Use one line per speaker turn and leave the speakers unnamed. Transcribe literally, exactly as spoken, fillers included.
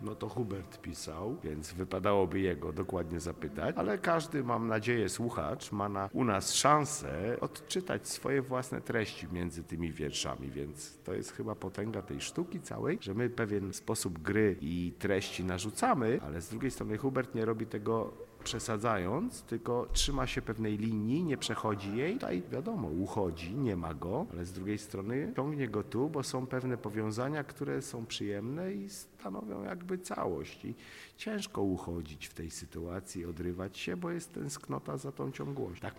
No to Hubert pisał, więc wypadałoby jego dokładnie zapytać, ale każdy, mam nadzieję, słuchacz ma na, u nas szansę odczytać swoje własne treści między tymi wierszami, więc to jest chyba potęga tej sztuki całej, że my pewien sposób gry i treści narzucamy, ale z drugiej strony Hubert nie robi tego przesadzając, tylko trzyma się pewnej linii, nie przechodzi jej. Tutaj wiadomo, uchodzi, nie ma go, ale z drugiej strony ciągnie go tu, bo są pewne powiązania, które są przyjemne i stanowią jakby całość. I ciężko uchodzić w tej sytuacji, odrywać się, bo jest tęsknota za tą ciągłością. Tak